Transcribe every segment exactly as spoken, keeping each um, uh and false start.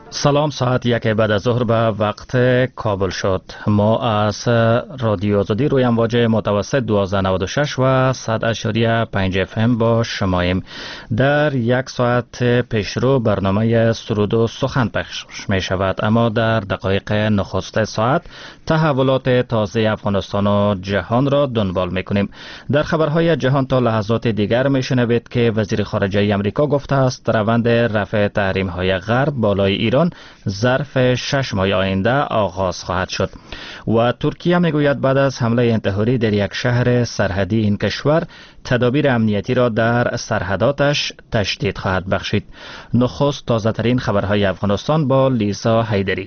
سلام، ساعت یک بعد از ظهر به وقت کابل شد. ما از رادیو آزادی روی امواج متوسط دوازده نود و شش و صد اشاری پنج اف ام با شماییم. در یک ساعت پیشرو برنامه سرود و سخن پخش می شود، اما در دقایق نخست ساعت تحولات تازه افغانستان و جهان را دنبال می کنیم. در خبرهای جهان تا لحظات دیگر می شنوید که وزیر خارجه امریکا گفته است روند رفع تحریم های غرب بالای ایران ظرف شش ماه آینده آغاز خواهد شد. و ترکیه میگوید بعد از حمله انتحاری در یک شهر سرحدی این کشور تدابیر امنیتی را در سرحداتش تشدید خواهد بخشید. نخست تازه ترین خبرهای افغانستان با لیسا حیدری.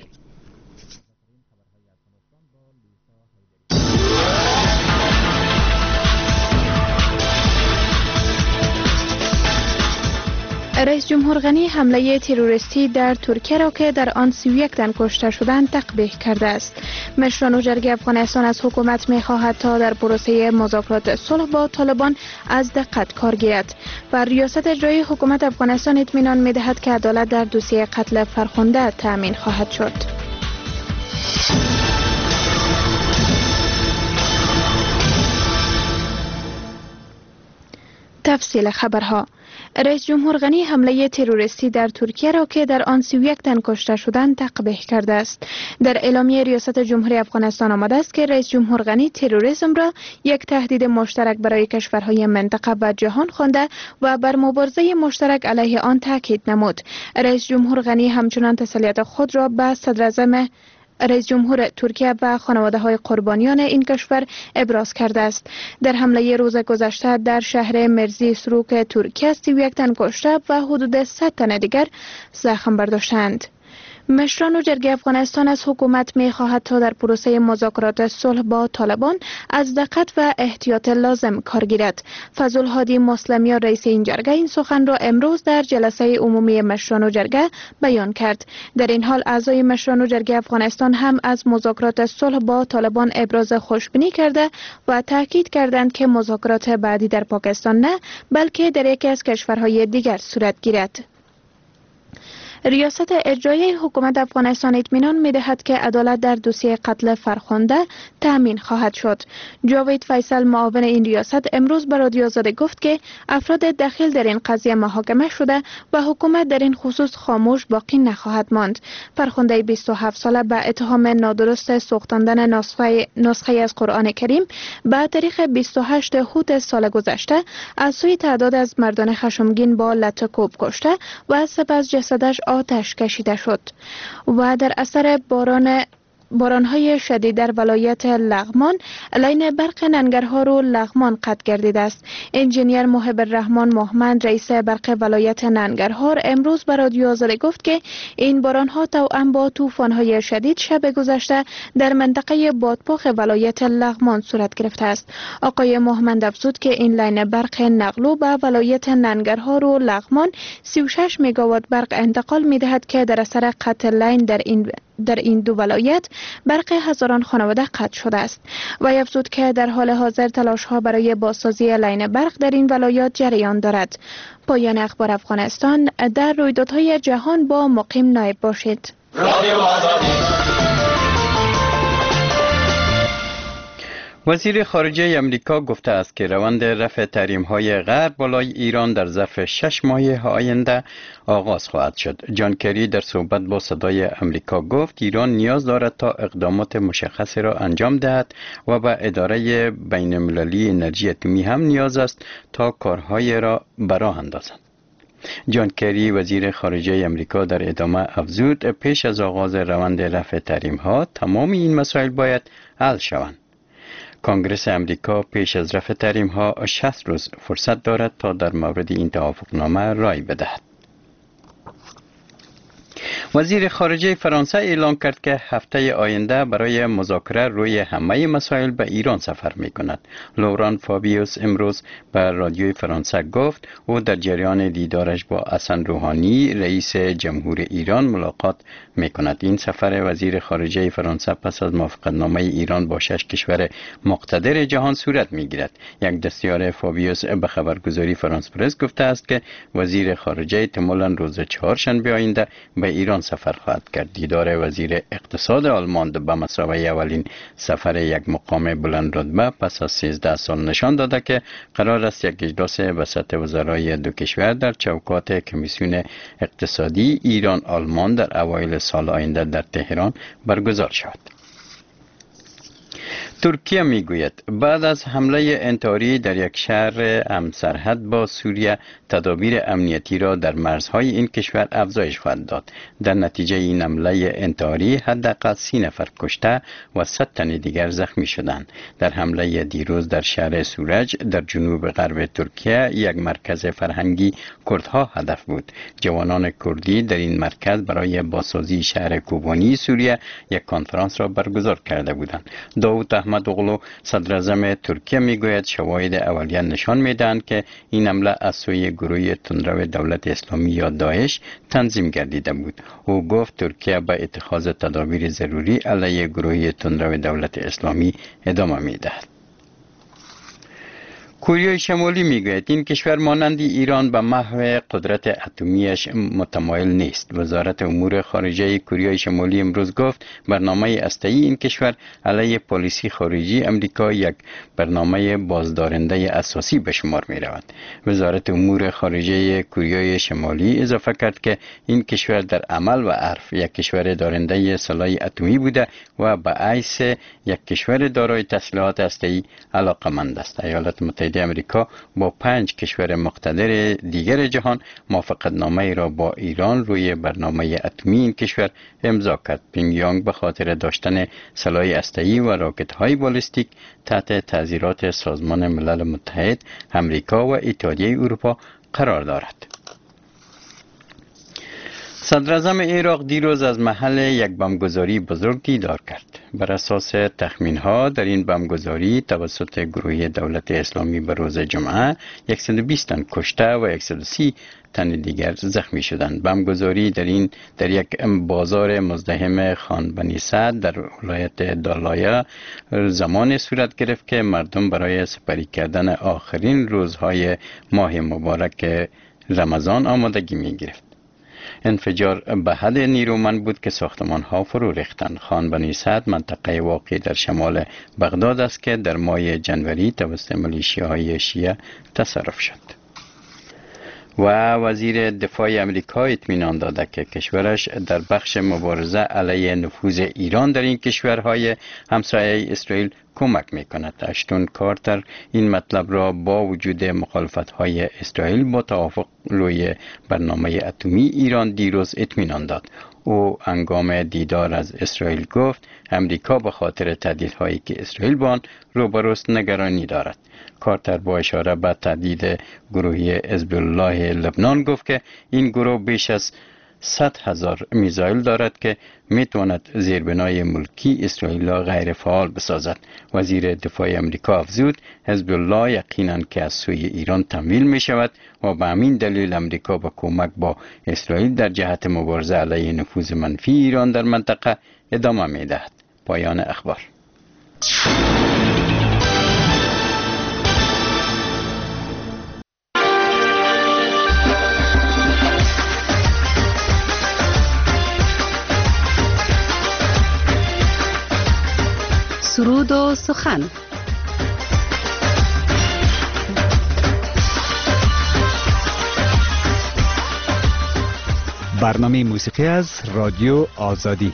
رئیس جمهور غنی حمله تروریستی در ترکیه را که در آن سی و یک تن کشته شدند تقبیح کرده است. مشران جرگه افغانستان از حکومت می خواهد تا در پروسه مذاکرات صلح با طالبان از دقت کار گیرد و ریاست اجرایی حکومت افغانستان اطمینان می دهد که عدالت در دوسیه قتل فرخنده تأمین خواهد شد. تفصیل خبرها. رئیس جمهور غنی حمله تروریستی در ترکیه را که در آن سی و یک تن کشته شدند تقبیح کرده است. در اعلامیه ریاست جمهوری افغانستان آمده است که رئیس جمهور غنی تروریسم را یک تهدید مشترک برای کشورهای منطقه و جهان خوانده و بر مبارزه مشترک علیه آن تاکید نمود. رئیس جمهور غنی همچنان تسلیت خود را به صدراعظم رئیس جمهور ترکیه و خانواده های قربانیان این کشور ابراز کرده است. در حمله روز گذشته در شهر مرزی سروک ترکیه سی و یک تن کشته و حدود صد تن دیگر زخم برداشتند. مشران جرگه افغانستان از حکومت می خواهد تا در پروسه مذاکرات صلح با طالبان از دقت و احتیاط لازم کار گیرد. فضل‌الهادی مسلمیان رئیس این جرگه این سخن را امروز در جلسه عمومی مشران جرگه بیان کرد. در این حال اعضای مشران جرگه افغانستان هم از مذاکرات صلح با طالبان ابراز خوشبینی کرده و تاکید کردند که مذاکرات بعدی در پاکستان نه بلکه در یکی از کشورهای دیگر صورت گیرد. ریاست اجرایی حکومت افغانستان اطمینان می‌دهد که عدالت در دوسیه قتل فرخنده تأمین خواهد شد. جاوید فیصل معاون این ریاست امروز به رادیو آزادی گفت که افراد دخیل در این قضیه محاکمه شده و حکومت در این خصوص خاموش باقی نخواهد ماند. فرخنده بیست و هفت ساله به اتهام نادرست سوختاندن نسخه نسخه از قرآن کریم به تاریخ بیست و هشت هوت سال گذشته از سوی تعداد از مردان خشمگین با لطه کشته و سپس جسدش آتش کشیده شد و در اثر باران بارانهای شدید در ولایت لغمان لاین برق ننگرهار و لغمان قطع گردیده است. انجینیر محب الرحمن محمد رئیس برق ولایت ننگرهار امروز به رادیو آزادی گفت که این بارانها توأم با طوفان‌های شدید شب گذشته در منطقه بادپخ ولایت لغمان صورت گرفته است. آقای محمد افزود که این لاین برق نقلو به ولایت ننگرهار و لغمان سی و شش مگاوات برق انتقال می‌دهد که در اثر قطع لاین در این در این دو ولایت برق هزاران خانواده قطع شده است. و افزود که در حال حاضر تلاش ها برای بازسازی لاین برق در این ولایات جریان دارد. پایان اخبار افغانستان. در رویدادهای جهان با مقیم نایب باشید. وزیر خارجه امریکا گفته است که روند رفع تحریم‌های غرب بالای ایران در ظرف شش ماه آینده آغاز خواهد شد. جان کری در صحبت با صدای امریکا گفت ایران نیاز دارد تا اقدامات مشخصی را انجام دهد و به اداره بین المللی انرژی اتمی هم نیاز است تا کارهای را براه اندازد. جان کری وزیر خارجه امریکا در ادامه افزود پیش از آغاز روند رفع تحریم‌ها تمام این مسائل باید حل شوند. کنگره امریکا پیش از رفع تحریم‌ها شصت روز فرصت دارد تا در مورد این توافقنامه رای بدهد. وزیر خارجه فرانسه اعلام کرد که هفته آینده برای مذاکره روی همه مسائل به ایران سفر می کند. لوران فابیوس امروز به رادیوی فرانسه گفت او در جریان دیدارش با حسن روحانی رئیس جمهور ایران ملاقات می کند. این سفر وزیر خارجه فرانسه پس از موافقتنامه ایران با شش کشور مقتدر جهان صورت می گیرد. یک دستیار فابیوس به خبرگزاری فرانس پرس گفته است که وزیر خارجه احتمالاً روز چهارشنبه آینده به ایران سفر خواهد کرد. دیدار وزیر اقتصاد آلمان به مثابه اولین سفر یک مقام بلند رتبه پس از سیزده سال نشان داده که قرار است یک اجلاس وسط وزرای دو کشور در چوکات کمیسیون اقتصادی ایران آلمان در اوایل سال آینده در تهران برگزار شود. ترکیه میگوید بعد از حمله انتحاری در یک شهر همسرحد با سوریه تدابیر امنیتی را در مرزهای این کشور افزایش خواهد داد. در نتیجه این حمله انتحاری حداقل سی نفر کشته و صد تن دیگر زخمی شدند. در حمله دیروز در شهر سورج در جنوب غرب ترکیه یک مرکز فرهنگی کردها هدف بود. جوانان کردی در این مرکز برای بازسازی شهر کوبانی سوریه یک کنفرانس را برگزار کرده بودند. داوود احمدوغلو صدر اعظم ترکیه میگوید شواهد اولیه نشان میدهند که این حمله از سوی گروه تندرو دولت اسلامی یا داعش تنظیم گردیده بود. او گفت ترکیه به اتخاذ تدابیر ضروری علیه گروه تندرو دولت اسلامی ادامه میدهد. کره شمالی میگوید این کشور مانند ایران به محو قدرت اتمیش متمایل نیست. وزارت امور خارجه کره شمالی امروز گفت برنامه هسته‌ای این کشور علیه پالیسی خارجی امریکا یک برنامه بازدارنده اساسی به شمار می رود. وزارت امور خارجه کره شمالی اضافه کرد که این کشور در عمل و عرف یک کشور دارنده سلاح اتمی بوده و به حیث یک کشور دارای تسلیحات هسته‌ای علاقه‌مند است. ایالات متحده امریکا با پنج کشور مقتدر دیگر جهان موافقتنامه را با ایران روی برنامه اتمی این کشور امضا کرد. پینگیانگ به خاطر داشتن سلاح هسته‌ای و راکت‌های بالستیک تحت تعزیرات سازمان ملل متحد، امریکا و اتحادیه اروپا قرار دارد. صدر اعظم عراق دیروز از محل یک بمبگذاری بزرگ دیدار کرد. بر اساس تخمین ها در این بمبگذاری توسط گروه دولت اسلامی به روز جمعه صد و بیست تن کشته و صد و سی تن دیگر زخمی شدند. بمبگذاری در این در یک بازار مزدحم خان بنی سعد در ولایت دالایا زمان صورت گرفت که مردم برای سپری کردن آخرین روزهای ماه مبارک رمضان آمادگی می گرفت. انفجار به حد نیرومند بود که ساختمان ها فرو ریختند. خان بنی سعد منطقه واقع در شمال بغداد است که در ماه جنوری توسط میلیشیاهای شیعه تصرف شد. و وزیر دفاع امریکا اطمینان داده که کشورش در بخش مبارزه علیه نفوذ ایران در این کشورهای همسایه اسرائیل کمک میکند. اشتون کارتر این مطلب را با وجود مخالفت‌های اسرائیل با توافق روی برنامه اتمی ایران دیروز اطمینان داد. او هنگام دیدار از اسرائیل گفت امریکا به خاطر تهدیدهایی که اسرائیل با آن روبروست نگرانی دارد. کارتر با اشاره به تهدید گروهی حزب الله لبنان گفت که این گروه بیش از صد هزار میزایل دارد که میتواند زیربنای ملکی اسرائیل را غیر فعال بسازد. وزیر دفاع امریکا افزود حزب الله یقینا که از سوی ایران تمویل می شود و به همین دلیل امریکا با کمک با اسرائیل در جهت مبارزه علیه نفوذ منفی ایران در منطقه ادامه می دهد. پایان اخبار. سرود و سخن. برنامه موسیقی از رادیو آزادی.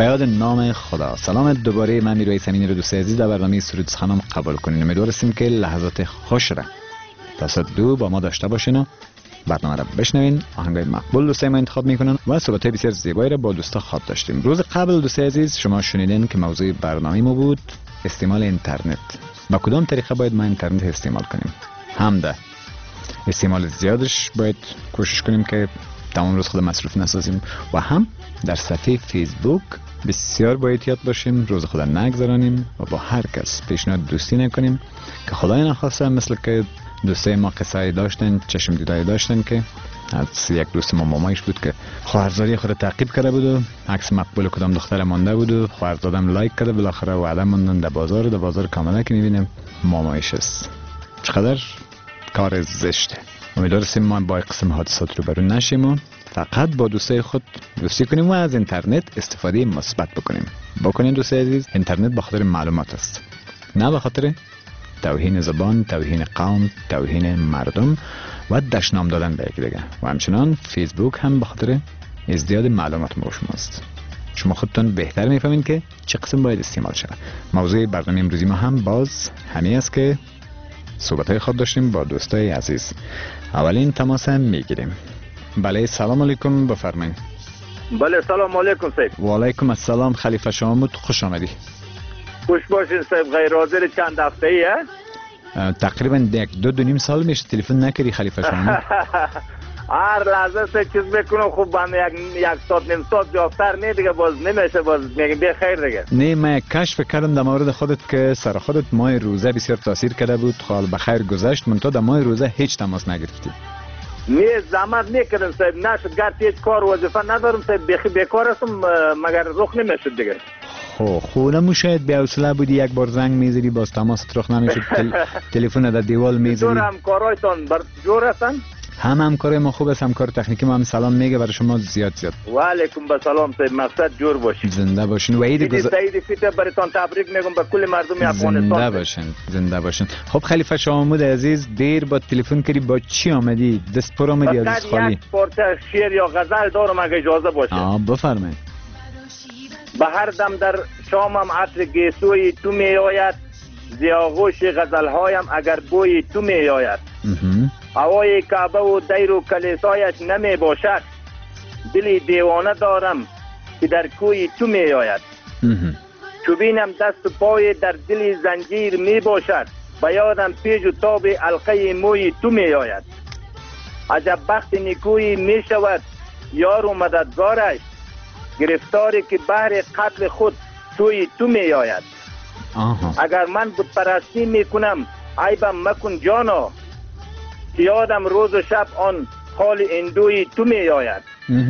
به یاد نام خدا. سلام دوباره، من میروی سمینی رو دوست عزیز در برنامه سرود سخنم قبول کنین. امیدوارم که لحظات خوش را تا ساعت دو با ما داشته باشین و برنامه را بشنوین. آهنگای مقبول دوستای ما انتخاب میکنن و صحبت‌های بسیار زیبایی را با دوستا خواب داشتیم. روز قبل دوستای عزیز شما شنیدین که موضوع برنامه ما بود استعمال اینترنت. با کدام طریقه باید ما اینترنت استعمال کنیم؟ هم ده استعمال زیادش باید کوشش کنیم که تمام روز خود مصروف نسازیم و هم در صفحه فیسبوک بسیار با احتیاط باشیم، روز خود نگذرانیم و با هر کس پیشنهاد دوستی نکنیم که خدای نخواسته مثل که دوستای ما قصه داشتن، چشم دیدایی داشتن که از یک دوست ما مامایش بود که خواهرزادی خود تعقیب کرده بود و عکس مقبول کدام دختر مانده بود و خواهرزادم لایک کرده، بالاخره وعده موندن در بازار در بازار کاملا که میبینیم مامایش است. چقدر کار زشته. امیدوارم ما با قسم حادثات رو برون نشیم و فقط با دوستای خود دوستی کنیم و از اینترنت استفاده مثبت بکنیم. بکنین دوستای عزیز، اینترنت به خاطر معلومات است، نه به خاطر توهین زبان، توهین قوم، توهین مردم و دشنام دادن به یکی دیگه. و همچنان فیسبوک هم به خاطر ازدیاد معلومات ما شماست. شما خودتون بهتر میفهمین که چه قسم باید استعمال شود. موضوع برنامه امروزی ما هم باز همین است که صحبت‌های خود داشتیم با دوستای عزیز. اولین تماس هم میگیریم. بله سلام علیکم، بفرمایید. بله سلام علیکم صاحب. و علیکم السلام، خلیفه شامود، خوش آمدی. خوش باشین صاحب. غیر حاضر چند هفته ای ها؟ تقریبا یک دو دو نیم سال میشه تلفن نکردی خلیفه شامود. هر لحظه سه چیز بکنم خوب بند یک یک ساعت نیم ساعت جافتر نه دیگه باز نمیشه، باز میگم به خیر دیگه. نه من یک کشف کردم در مورد خودت که سر خودت ماه روزه بسیار تاثیر کرده بود، خال بخیر گذشت، من تو در ماه روزه هیچ تماس نگرفتی. نه زحمت میکردم صاحب، نشد گرد هیچ کار وظیفه ندارم صاحب، بخی بیکار هستم مگر رخ نمیشد دیگه. خب خودمو شاید به حوصله بودی یک بار زنگ میزدی باز تماست رخ نمیشد، تل... تلفن در دیوال میزدی. جور همکارایتان بر جور هستن؟ هم همکارای ما خوب است، همکار تکنیکی ما هم سلام میگه برای شما زیاد زیاد. و علیکم السلام صاحب، مقصد جور باشین. زنده باشین و عید گذ... سعید فیت براتون تبریک میگم به کل مردم افغانستان. زنده باشین، زنده باشین. خب خلیفه شامود عزیز، دیر با تلفن کردی، با چی آمدی؟ دست پر آمدی یا دست خالی؟ یک پارچه شعر یا غزل دارم اگه اجازه باشه. آه بفرمایید. به هر دم در شامم عطر گیسوی تو می آید، زیاغوش غزلهایم اگر بوی تو می آید. هوای کعبه و دیر و کلیسایش نمی باشد، دلی دیوانه دارم که در کوی تو می آید. چوبینم دست و پای در دلی زنجیر می باشد، به یادم پیج و تاب حلقه موی تو می آید. عجب بخت نیکویی می شود یار و مددگارش، گرفتاری که بهر قتل خود توی تو می آید. اگر من بود پرستی می کنم عیبم مکن جانا، یادم روز و شب آن خال اندوی تو می آید.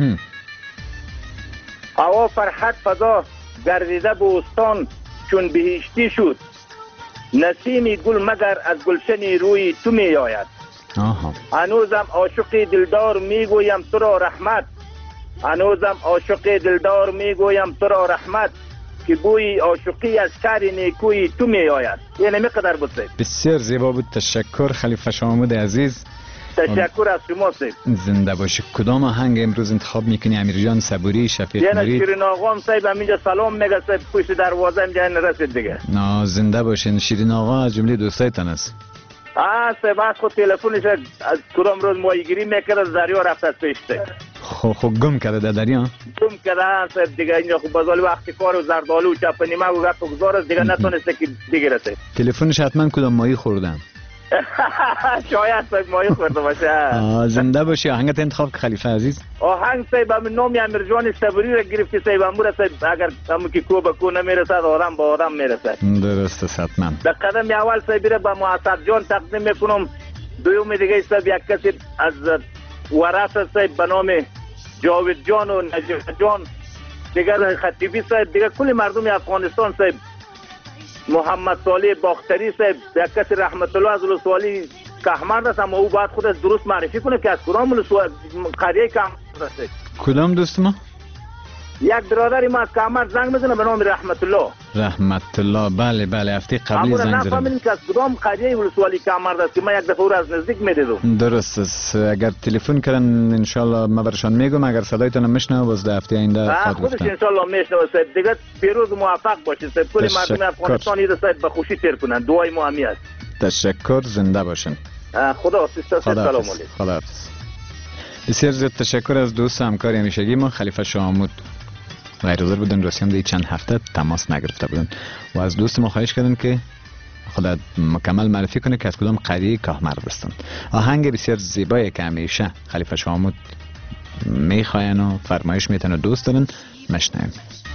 هوا فرحت فضا گردیده بوستان چون بهشتی شد، نسیمی گل مگر از گلشنی روی تو می آید. هنوزم عاشق دلدار می گویم تو را رحمت، هنوزم عاشق دلدار می گویم تو را رحمت، که بوی عاشقی از شهر نیکوی تو می آید. یعنی میقدر بود سید. بسیار زیبا بود. تشکر خلیفه شامود عزیز. تشکر از شما سید. زنده باشی. کدام آهنگ امروز انتخاب میکنی؟ امیر جان صبوری، شفیق مرید؟ یعنی شیرین آقا هم سید همینجا سلام میگه سید، پشت دروازه هم جای نرسید دیگه. نه زنده باشین. شیرین آقا از جمله دوستایتان است. آه سید بعد خود تلفنش از کدام روز ماهیگیری میکرد از دریا رفت از پیش سید. خو خو گم کرده در دریا؟ گم کرده سید دیگه. اینجا خب بازالی وقتی کار و زردالو و چپنیمه و گفت گذار است دیگه، نتونسته که بگیره سید. تلفنش حتما کدام ماهی خوردن. شاید سید ماهی خورده باشه. زنده باشی. آهنگت انتخاب که خلیفه عزیز. آهنگ سید به نام امیر جان صبوری را گرفتی سید، امور سید اگر همون که کو به کو نمیرسد آدم با آدم میرسد. درست است حتما. به قدم اول سید را به معصر جان تقدیم میکنم. دوم دیگه سید یک کسی از ورث سید به نام جاوید جان و نجیب جان، دیگر خطیبی صاحب، دیگر کل مردم افغانستان صاحب، محمد صالح باختری صاحب، یک کسی رحمت الله از ولسوالی کهمرد است، اما او باید خودش درست معرفی کنه که از کدام قریه کهمرد است. کدام دوست ما؟ یک برادر ما کامر زنگ میزنه به نام رحمت الله. رحمت الله بله بله هفته قبلی زنگ زدم. نفهمیدم که از کدام قریه ولسوالی کامر است که من یک دفعه او را از نزدیک میدیدم. درست است. اگر تلفن کردن ان شاء الله ما برشان میگم، اگر صدایتون میشنوه باز ده هفته آینده خواهد خودش ان شاء الله میشنوه. صاحب دیگه پیروز موفق باشید. صاحب کل مردم افغانستان این صاحب به خوشی تیر کنن. دعای ما همی است. تشکر، زنده باشین. خدا حافظ. سلام علیکم. خدا حافظ. بسیار زیاد تشکر از دوست همکاری همیشگی ما خلیفه شاهمود. غیرحاضر بودن، راستی هم دی چند هفته تماس نگرفته بودن و از دوست ما خواهش کردن که خودت مکمل معرفی کنه که از کدام قریه کهمر هستن. آهنگ بسیار زیبایی که همیشه خلیفه شاهمود میخواین و فرمایش میتن و دوست دارن مشنویم.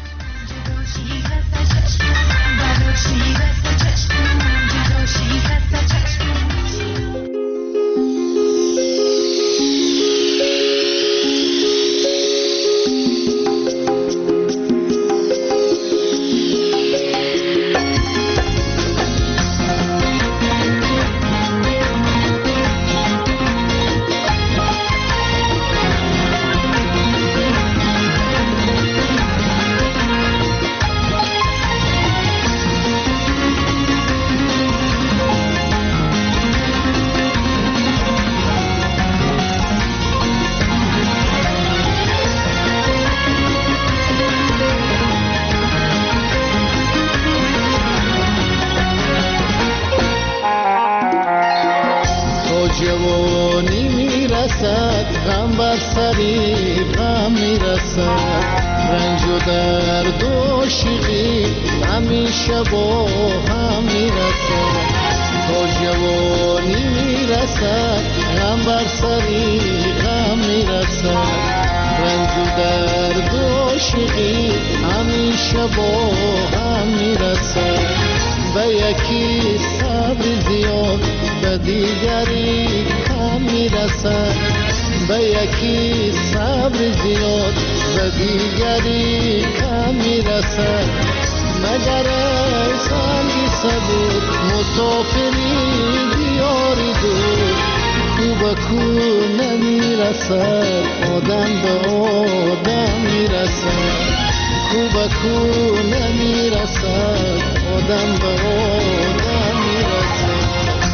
جوانی میرسد غم بر سری غم میرسد، رنج و درد و شیقی همیشه با هم میرسد. تا جوانی میرسد غم بر سری غم میرسد، رنج و درد و شیقی همیشه با هم میرسد. به یکی صبر زیاد به دیگری کم میرسد، به یکی صبر زیاد به دیگری کم میرسد. مگر ای سنگی صبور مسافری دیاری دور، کو به کو نمیرسد آدم به آدم میرسد، کو به کو نمیرسد آدم به آدم میرسد.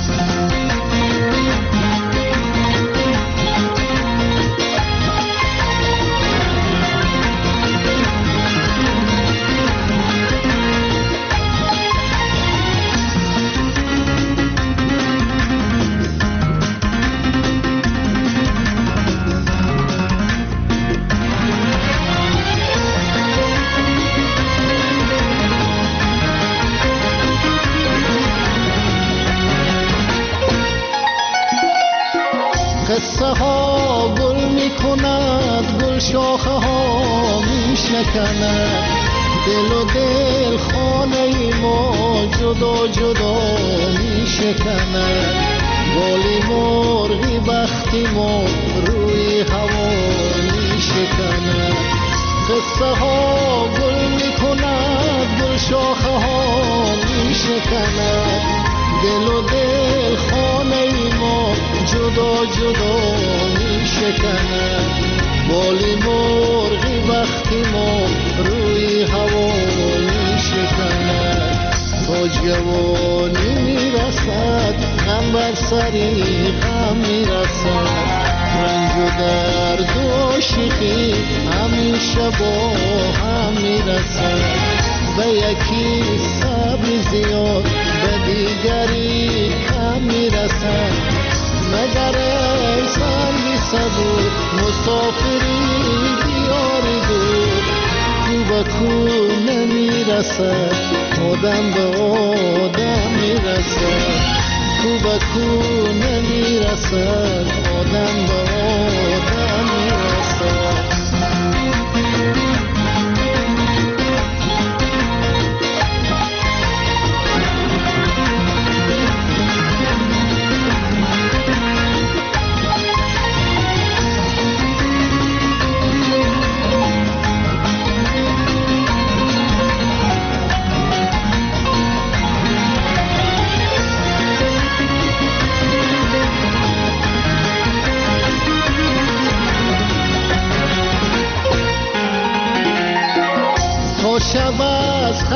قصه ها گل می کند، گل شاخه ها می شکند، دل و دل خانه ما جدا جدا می شکند. بالی مرغی بختی ما روی هوا می شکند. قصه ها گل می کند، گل شاخه ها می شکند، دل و دل خانه ما جدا جدا می شکند. بالی مرغی بختی ما روی هوا می شکند. تا جوانی می رسد غم بر سری غم می رسد، رنج و درد و شیقی همیشه با هم می رسد. به یکی صبر زیاد به دیگری کم می رسد. مگر ای سنگی صبور مسافری دیاری دور، کو به کو نمی رسد آدم به آدم می رسد، کو به کو نمی رسد آدم به آدم می رسد.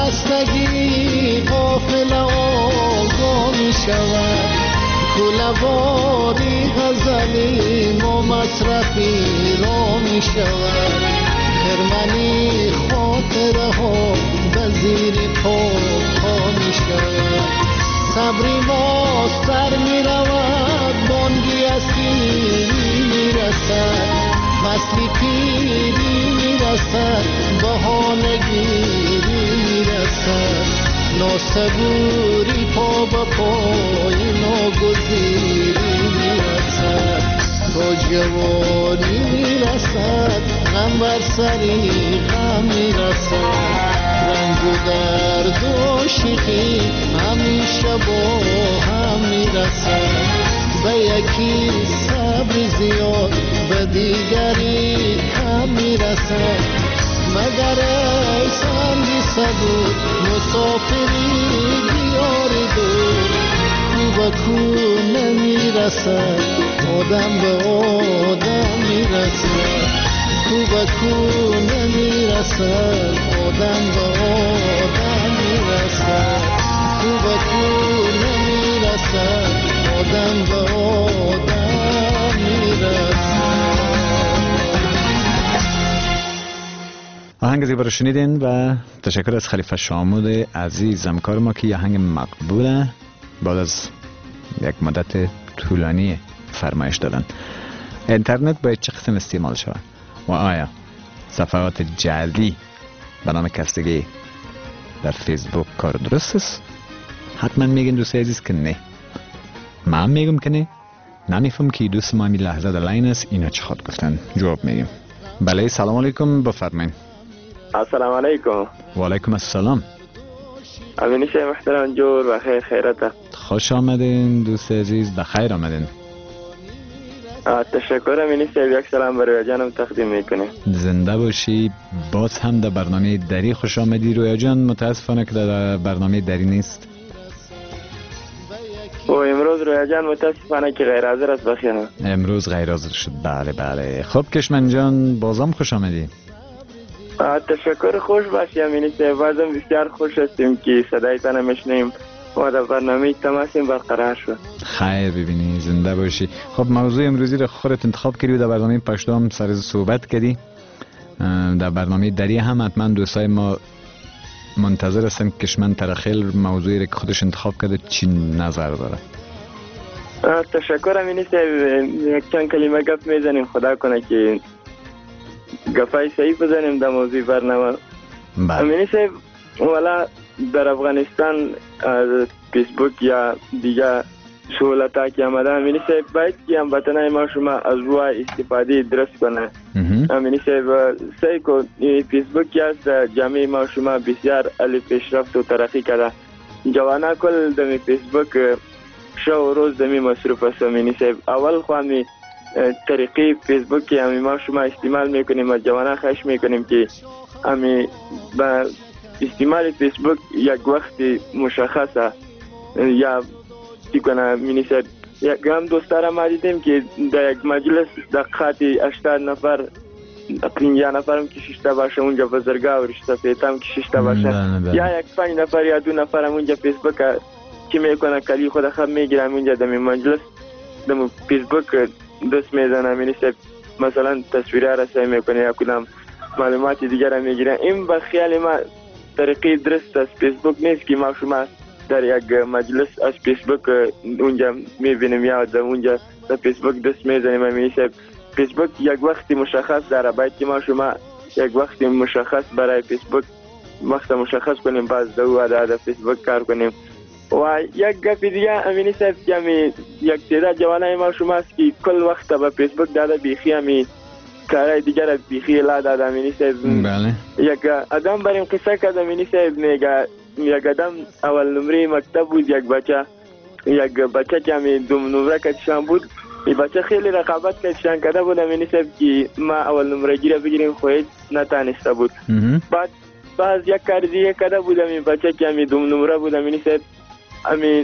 خستگی قافل آگاه می شود کلواری غزلی ما مصرفی را می شود خرمنی خاطره ها به زیر پا پا می شود صبری ما سر می رود بانگی اسیری می رسد فصلی پیری می رسد بهانگیری می رسد ناصبوری پا با پای ناگزیری می رسد با جوانی می رسد غم بر سری غم می رسد رنج و درد و شیخی همیشه با هم می رسد به یکی صبر زیاد به دیگری کم می رسد مگر ای سنگی صبور مسافری دیار دور کو به کو نمی رسد آدم به آدم می رسد کو به کو نمی رسد آدم به آدم می رسد کو به کو نمی رسد آدم به آدم می رسد. آهنگ زیبا رو شنیدین و تشکر از خلیفه شامود عزیز همکار ما که یه آهنگ مقبوله بعد از یک مدت طولانی فرمایش دادن. اینترنت باید چه قسم استعمال شود و آیا صفحات جعلی به نام کستگی در فیسبوک کار درست است؟ حتما میگن دوستی عزیز که نه، من میگم که نه. نمیفهم که دوست ما می لحظه در لاین است اینا چه خود گفتن. جواب میگیم. بله سلام علیکم بفرمایید. السلام علیکم. و علیکم السلام. امینی شه محترم جور و خیر خیرته. خوش آمدین دوست عزیز بخیر آمدین. تشکر امینی شه یک سلام برای جانم تقدیم میکنه. زنده باشی. باز هم در برنامه دری خوش آمدی. رویا جان متاسفانه که در برنامه دری نیست. و امروز رویا جان متاسفانه که غیر حاضر است بخیرم. امروز غیر حاضر شد. بله بله. خب کشمن جان بازم خوش آمدی. تشکر خوش باشی امینی شه. بازم بسیار خوش هستیم که صدای تان میشنیم و در برنامه تماسیم برقرار شد. خیر ببینی زنده باشی. خب موضوع امروزی رو خودت انتخاب کردی و در برنامه پشتم سر صحبت کردی. در برنامه دری هم حتما دوستای ما منتظر هستن که کشمن ترخیل موضوعی رو که خودش انتخاب کرده چی نظر داره. تشکر امینی شه. یک چند کلمه گپ میزنیم خدا کنه که گفای صحیح بزنیم در موضوع برنامه. امینی شه والا در افغانستان فیسبوک یا دیگه سهولت ها که آمده امینی شه باید که هموطنان ما شما از روی استفاده درست کنه. امینی شه سعی کن فیسبوک یا جامعه ما شما بسیار علی پیشرفت و ترقی کرده. جوانا کل دمی فیسبوک شو روز دمی مصروف است امینی شه. اول خواهمی طریقی فیسبوک که همی ما شما استعمال میکنیم و جوانا خواهش میکنیم که همی با استعمال فیسبوک یک وقت مشخصه یا چی کنه مینی شه. یک هم دوستارا ما دیدیم که در یک مجلس دقیقات هشتاد نفر یا نفرم که ششتا باشه اونجا بزرگا و رشته پیتم که ششتا باشه یا یک پنج نفر یا دو نفرم اونجا فیسبوک که میکنه کلی خود خب میگیرم اونجا دمی مجلس دمی فیسبوک دست میزنه مینی شه. مثلا تصویره رسایی میکنه یا کدام معلومات دیگر هم میگیره. این به خیال ما طریقی درست از فیسبوک نیست که ما شما در یک مجلس از فیسبوک اونجا میبینیم یا در اونجا در فیسبوک دست میزنیم امینی شه. فیسبوک یک وقتی مشخص داره باید که ما شما یک وقتی مشخص برای فیسبوک وقت مشخص کنیم باز در او در فیسبوک کار کنیم. و یک گپ دیگه امینی شه که یک تعداد جوانای ما شما است که کل وقت به فیسبوک داده بیخی همی کارهای دیگر بیخی لا داده امینی شه. بله. یک آدم بریم قصه کرد امینی شه میگه یک آدم اول نمره مکتب بود یک بچه یک بچه که همی دوم نمره کتشان بود. این بچه خیلی رقابت کتشان کرده بود امینی شه که ما اول نمره گیره بگیریم خواهید نتانسته بود. بعد باز یک کار دیگه کرده بود این بچه که همی دوم نمره بود امینی شه امین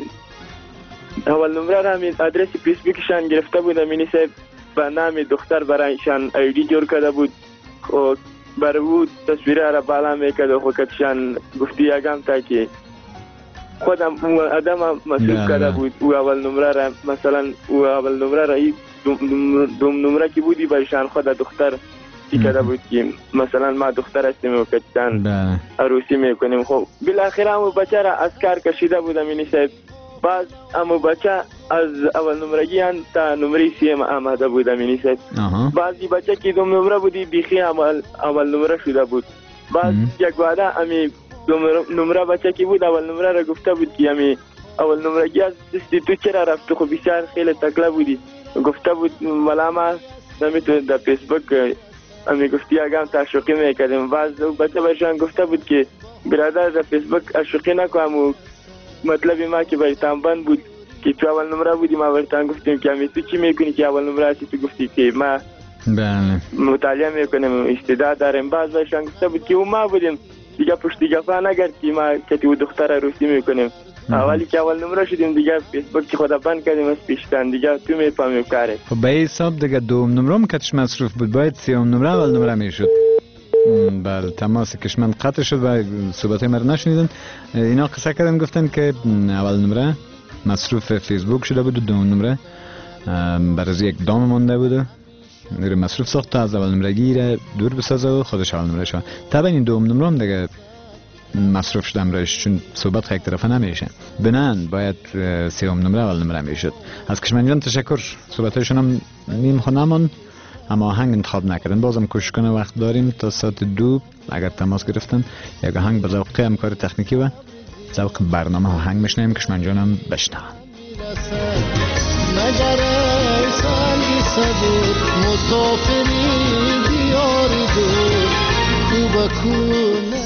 اول نمره را همین آدرس فیسبوکشان گرفته بود امینی شه به نام دختر برایشان ایدی جور کرده بود و بر او تصویره را بالا میکرد و خودشان گفتی یکم تا که خودم اون آدم مسئول کرده بود او اول نمره را مثلا او اول نمره را دوم دوم نمره که بودی برشان خود دختر چی کرده بود که مثلا ما دختر هستیم و کتن عروسی میکنیم. خب بالاخره همو بچه را از کار کشیده بود امینی صاحب. بعد همو بچه از اول نمرگی هم تا نمره سیم آمده بود امینی صاحب. بعضی بچه که دوم نمره بودی بیخی اول اول نمره شده بود. بعد یک وعده امی نمره بچه که بود اول نمره را گفته بود که امی اول نمرگی از دستی تو چرا رفت؟ خب بسیار خیلی تکله بودی. گفته بود ولی ما نمیتونه در فیسبوک امی گفتی اگم تشویقی میکردیم. بعض بچه برشان گفته بود که برادر در فیسبوک اشوقی نکنم و مطلب ما که برتان بند بود که تو اول نمره بودی ما برتان گفتیم که امی تو چی میکنی که اول نمره هستی؟ تو گفتی که ما مطالعه میکنیم استعداد داریم. بعض برشان گفته بود که او ما بودیم دیگه پشتی گفا نگرد که ما که او دختر عروسی میکنیم. اولی که اول نمره شدیم دیگه فیسبوک که خدا بند کردیم از پیشتن دیگه تو میفهمیم کاره. خب به حساب دیگه دوم نمره هم کتش مصروف بود باید سیوم نمره اول نمره میشد. بله تماس کشمن قطع شد و صحبت های مرا نشنیدن. اینا قصه کردن گفتن که اول نمره مصروف فیسبوک شده بود و دوم نمره برای یک دام مانده بود میره مصروف ساخت تا از اول نمرگی را دور بسازه و خودش اول نمره شد. طبعا این دوم نمره هم دیگه مصروف شدم رایش چون صحبت خیلی طرفه نمیشه بنان باید سیوم نمره اول نمره میشد. از کشمن جان تشکر. صحبتشون هم نیم خونمون اما آهنگ انتخاب نکردن. بازم کوشش کنه وقت داریم تا ساعت دو اگر تماس گرفتن یک آهنگ به ذوق همکار تکنیکی و ذوق برنامه آهنگ میشنویم. کشمن جانم بشنوم. مگر ای سنگی صبور مسافری دیاری دور او بکو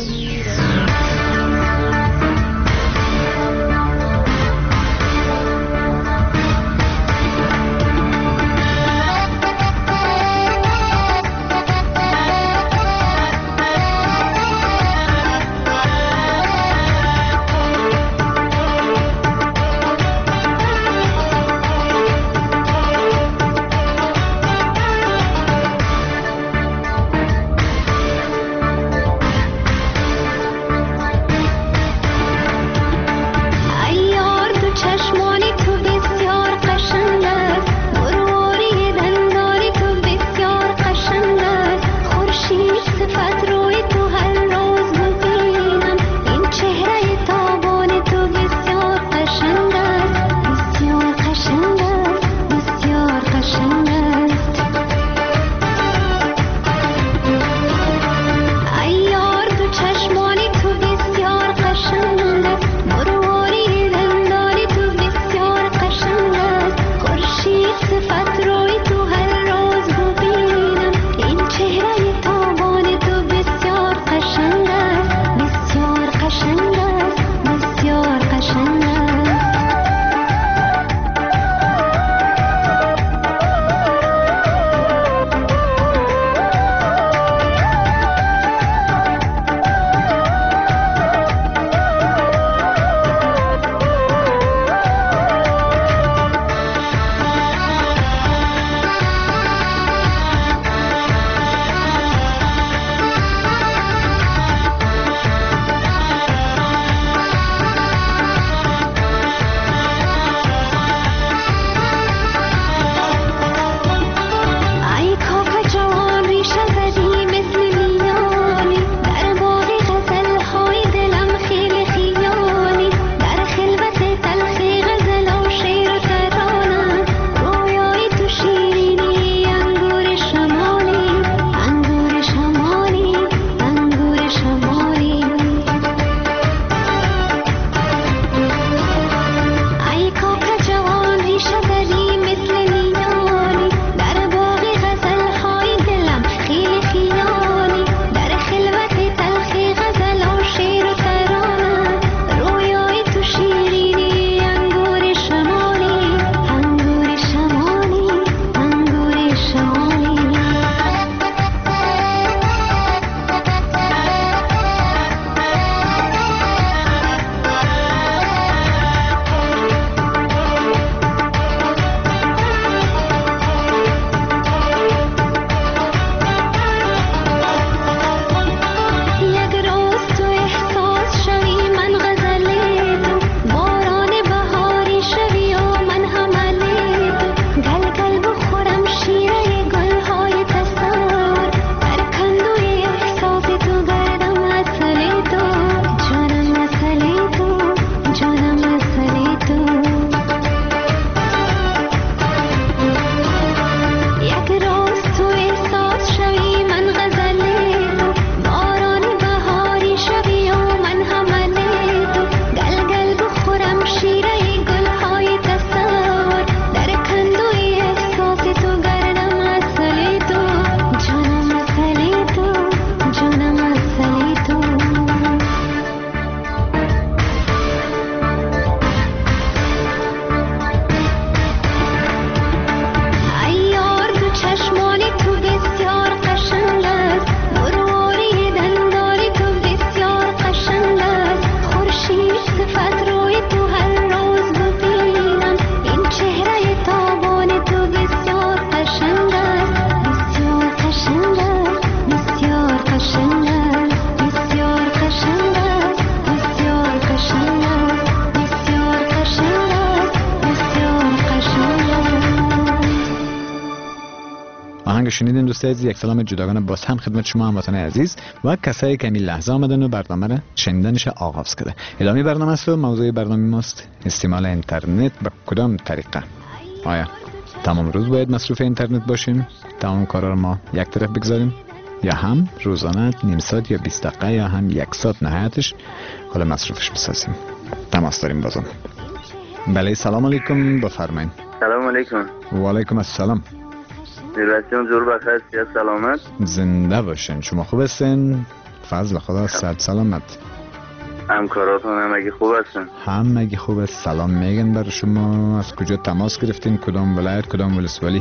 آهنگ شنیدین دوستان عزیز. یک سلام جداگانه باز هم خدمت شما هموطنان عزیز و کسایی که این لحظه آمدن و برنامه را شنیدنش آغاز کرده. ادامه برنامه است و موضوع برنامه ماست استعمال اینترنت به کدام طریقه. آیا تمام روز باید مصروف اینترنت باشیم، تمام کارا رو ما یک طرف بگذاریم، یا هم روزانه نیم ساعت یا بیست دقیقه یا هم یک ساعت نهایتش حالا مصروفش بسازیم؟ تماس داریم بازم. بله سلام علیکم، بفرمایید. سلام علیکم. و علیکم السلام. میرسیم جور بخیر، سیاد سلامت. زنده باشین. شما خوب هستین؟ فضل خدا صد سلامت. همکاراتون همگی خوب هستن؟ همگی خوب است. سلام میگن بر شما. از کجا تماس گرفتین؟ کدام ولایت، کدام ولسوالی؟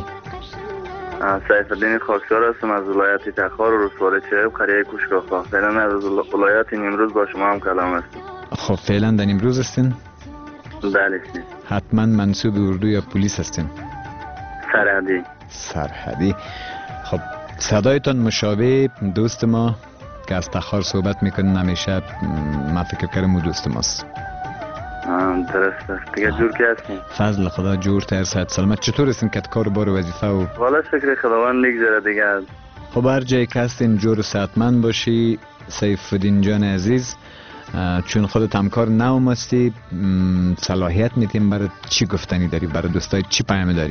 سیف الدین خاکسار هستم از ولایت تخار و رسوالی چهب قریه کوشکاخا. فعلا از ولایت نیمروز با شما هم کلام هستم. خب فعلا در نیمروز هستین؟ بله. حتما منصوب اردو یا پلیس هستین؟ سرحدی. سرحدی. خب صدایتان مشابه دوست ما که از تخار صحبت میکنن همیشه، من فکر کردم او دوست ماست. درست است. دیگه جور که هستیم؟ فضل خدا جور تر صحت سلامت. چطور هستین که کار و بار و وظیفه و والا شکر خداوند نگذره دیگه. خب هر جایی که هستین جور و صحتمند باشی سیف الدین جان عزیز. چون خودت همکار نو هستی، صلاحیت میتیم برای چی گفتنی داری، برای دوستای چی پیام داری؟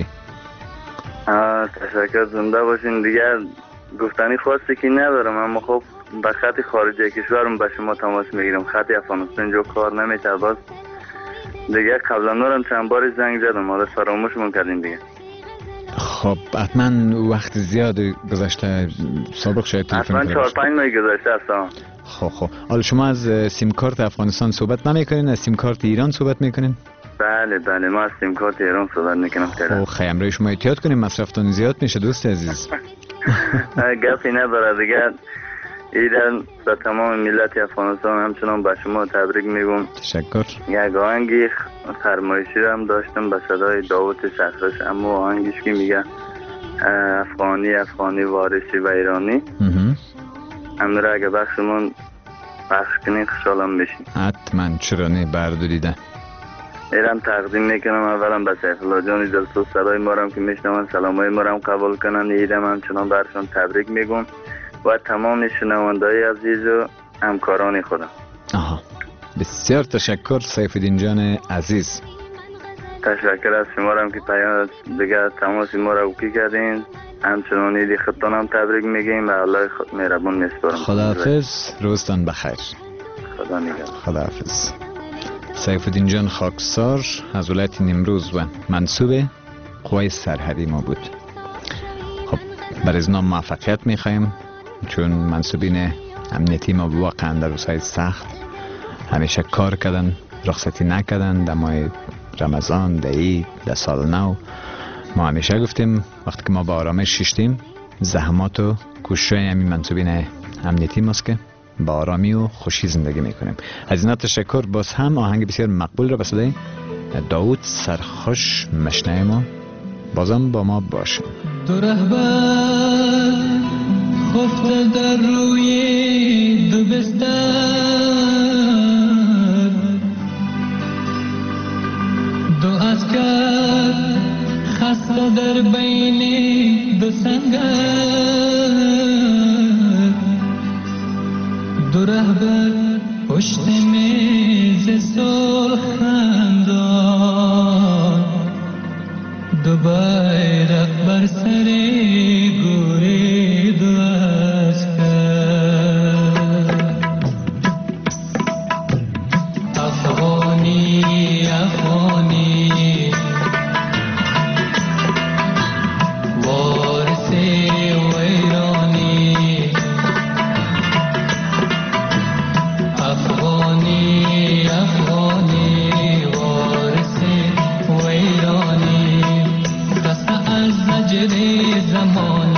تشکر، زنده باشین. دیگه گفتنی خاصی که ندارم، اما خب به خط خارجی کشورم به شما تماس میگیرم. خط افغانستان جو کار نمیشه. باز دیگه قبلا نورم چند بار زنگ زدم، حالا فراموشمون کردیم دیگه. خب حتما وقت زیاد گذشته، سابق شاید تلفن کردم. حتما چهار پنج ماه گذشته هستم. خب خب حالا شما از سیم کارت افغانستان صحبت نمیکنین، از سیم کارت ایران صحبت میکنین؟ بله بله، ما از سیم کارت ایران صحبت میکنم. خب خیلی روی شما احتیاط کنیم، مصرفتون زیاد میشه دوست عزیز. گپی نداره دیگه. ایران به تمام ملت افغانستان همچنان به شما تبریک میگم. تشکر. یک آهنگی فرمایشی هم داشتم به صدای داوود سخرش، اما آهنگیش که میگه افغانی افغانی وارثی و ایرانی، امیر اگه بخشمون بخش کنین خوشحالم میشین. حتما، چرا نه، برداریده ایران تقدیم میکنم اولا به سیف الله جان دلسوز، صدای ما هم که میشنون سلامای ما هم قبول کنن. ایران همچنان برشون تبریک میگم و تمام شنونده‌های عزیز و همکاران خودم. آها، بسیار تشکر سیف الدین جان عزیز. تشکر از شما هم که پیام دیگه تماس ما را اوکی کردین. همچنان ایدی خودتان هم تبریک میگیم و الله مهربان میسپارم. خداحافظ، روزتان بخیر. خدا نگهدار. خداحافظ. سیف الدین جان خاکسار از ولایت نیمروز و منصوب قوای سرحدی ما بود. خب برای از نام موفقیت میخوایم، چون منصوبین امنیتی ما واقعا در روزهای سخت همیشه کار کردن، رخصتی نکردن. در ماه رمضان، در عید، در سال نو ما همیشه گفتیم وقتی که ما با آرامش ششتیم، زحمات و کوشش‌های همین منصوبین امنیتی ماست که با آرامی و خوشی زندگی میکنیم. از اینا تشکر. باز هم آهنگ بسیار مقبول را به صدای داوود سرخوش مشنه ما، بازم با ما باشیم. دو رهبر خفته در روی دو بستر، دو عسکر خسته در بین دو سنگر، دو رهبر پشت میز سخنران، دو بیرق بر سر گوری دو عسکر. افغانی افغانی وارث ویرانی، افغانی افغانی وارث ویرانی، قصه از زجر زمان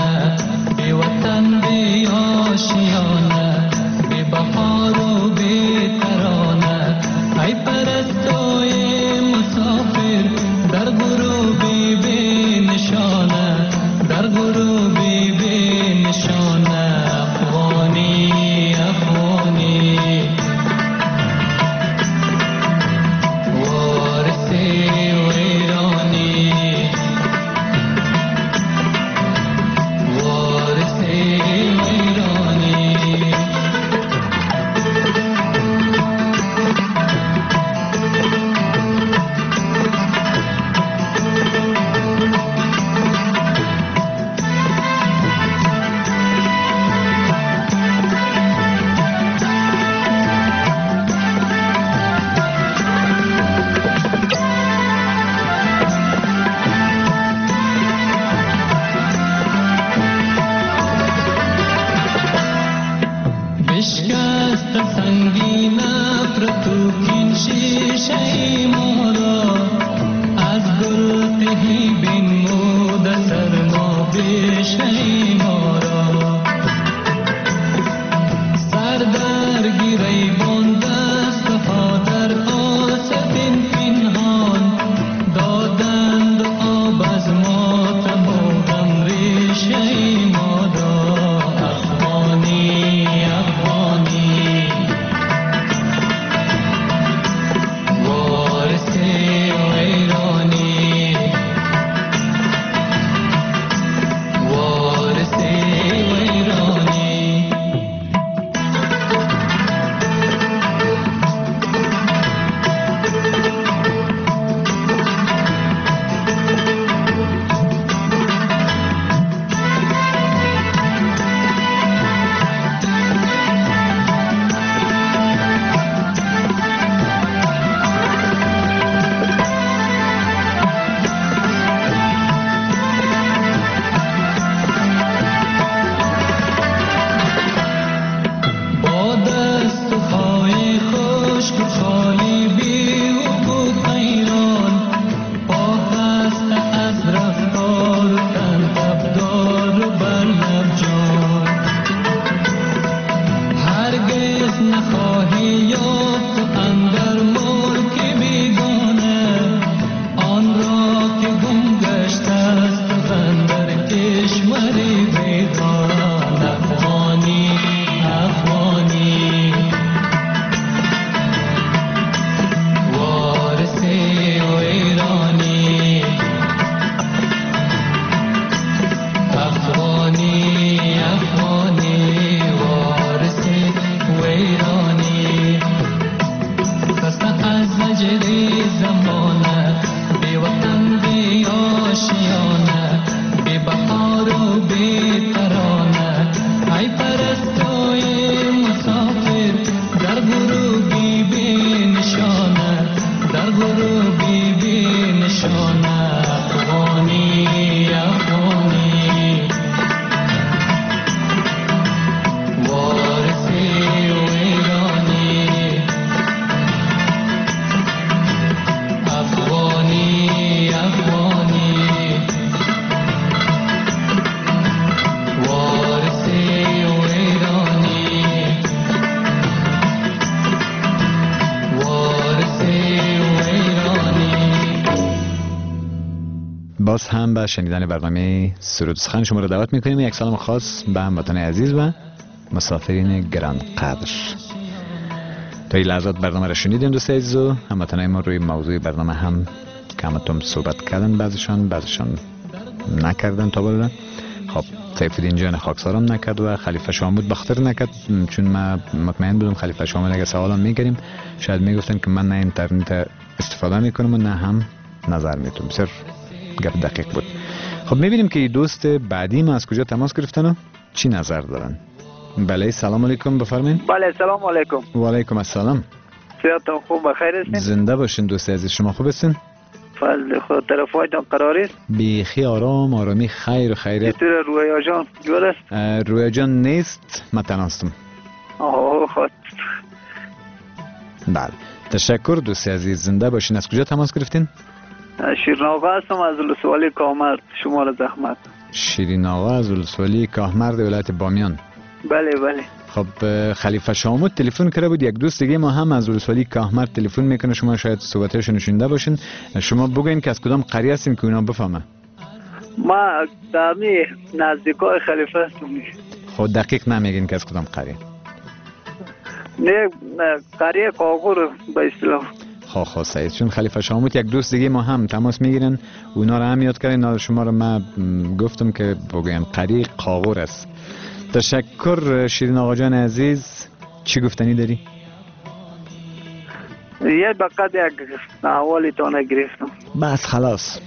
باز هم به شنیدن برنامه سرود سخن شما را دعوت میکنیم. یک سلام خاص به هموطنان عزیز و مسافرین گران قدر. تا این لحظات برنامه را شنیدیم دوست عزیز و هموطنان ما روی موضوع برنامه هم که همتون صحبت کردن، بعضشان بعضشان نکردن تا بالا. خب سیفالدین جان خاکسارم نکرد و خلیفه شامود بخاطر نکرد، چون من مطمئن بودم خلیفه شامود اگه سوالم میکردیم شاید میگفتن که من نه اینترنت استفاده میکنم و نه هم نظر میتونم. بسیار گپ دقیق بود. خب میبینیم که دوست بعدی ما از کجا تماس گرفتن و چی نظر دارن. بله سلام علیکم بفرمایید. بله سلام علیکم. و علیکم السلام. صحتون خوب بخیر هستین؟ زنده باشین دوست عزیز. شما خوب هستین؟ فضل خود طرفایتان قرار است؟ بیخی آرام آرامی خیر و خیریت. چطور رویا جان جور است؟ رویا جان نیست، من تنهاستم. آه خود. بله تشکر دوست عزیز. زنده باشین. از کجا تماس گرفتین؟ شیرین آقا هستم از ولسوالی کاهمرد. شما را زحمت. شیرین آقا از ولسوالی کاهمرد ولایت بامیان. بله بله. خب خلیفه شامود تلفن کرده بود، یک دوست دیگه ما هم از ولسوالی کاهمرد تلفن میکنه، شما شاید صحبتاشون شنیده باشین. شما بگوین که از کدام قریه هستین که اونا بفهمه. ما دامی نزدیکای خلیفه هستم. خب دقیق نمیگین که از کدام قریه؟ نه قریه قاغور به اصطلاح. خب خب سعید، چون خلیفه شامود یک دوست دیگه ما هم تماس میگیرن، اونا رو هم یاد کردین، شما رو من گفتم که بگوین قریه قاغور است. تشکر شیرین آقا جان عزیز. چی گفتنی داری؟ یه بقید یک احوالی تانه گرفتم. بس خلاص.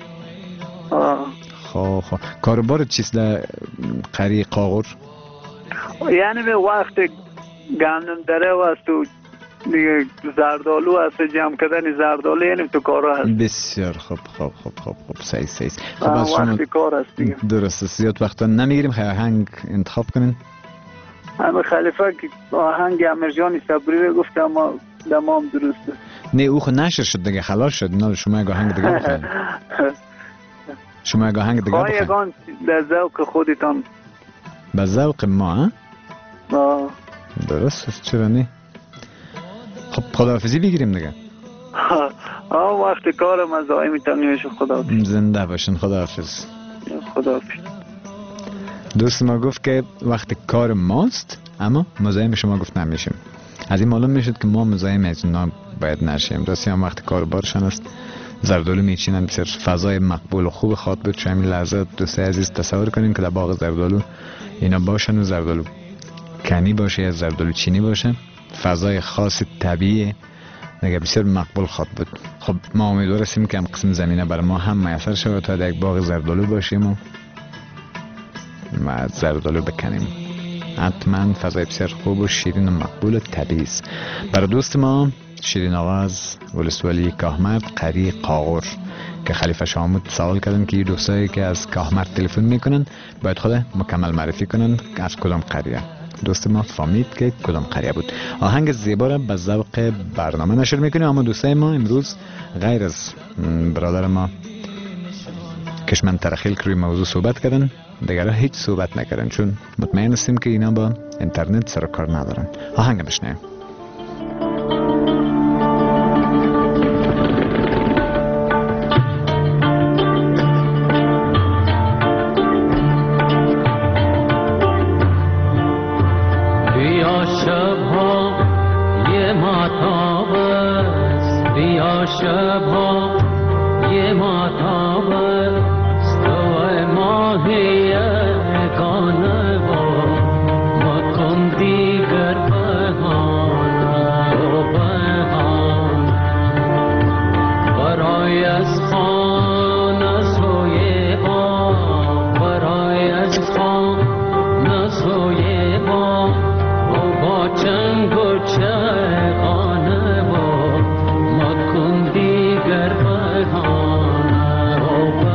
خب خب کاروبار چیست در قریه قاغور؟ یعنی به وقت گندم داره و از تو دیگه زردالو هست، جمع کردن زردالو یعنی تو کارا هست. بسیار خوب خوب خوب خوب خوب صحیح صحیح. خب از شما وقتی کار هست دیگه. درسته. زیاد وقتا نمیگیریم، خیلی آهنگ انتخاب کنین. همه خلیفه که آهنگ امرجان صبری رو گفت اما دمام درسته. نه او خود نشر شد دیگه، خلاص شد. نه شما یک آهنگ دیگه بخواین. شما یک آهنگ دیگه بخواین. آهنگ به ذوق خودتان. به ذوق ما ها؟ درست. چرا نه؟ خب خداحافظی بگیریم دیگه. آه وقت کارم از آئی میتونی میشه. خداحافظ. زنده باشین. خداحافظ. خداحافظ. دوست ما گفت که وقت کار ماست اما مزاحم شما گفت نمیشیم. از این معلوم میشد که ما مزاحم از اونا باید نشیم. راستی هم وقت کار بارشان است، زردالو میچینن، بسیار فضای مقبول و خوب خواد بود. چه همین لحظه دوست عزیز تصور کنیم که در باغ زردالو اینا باشن و زردالو کنی باشه یا زردالو چینی باشه، فضای خاص طبیعی نگه بسیار مقبول خواد بود. خب ما امیدوار هستیم که هم قسم زمینه برای ما هم میسر شود تا در یک باغ زردالو باشیم و و زردالو بکنیم. حتما فضای بسیار خوب و شیرین و مقبول و طبیعی است. برای دوست ما شیرین آقا از ولسوالی کاهمرد قریه قاغور که خلیفه شامود سوال کردن که این دوستایی که از کاهمرد تلفن میکنن باید خود مکمل معرفی کنن از کدام قریه. دوست ما فهمید که کدام قریه بود. آهنگ زیبا را به ذوق برنامه نشر میکنیم. اما دوستای ما امروز غیر از برادر ما کشمن ترخیل که روی موضوع صحبت کردن، دیگرها هیچ صحبت نکردن، چون مطمئن هستیم که اینا با اینترنت سر کار ندارن. آهنگ بشنویم. Oh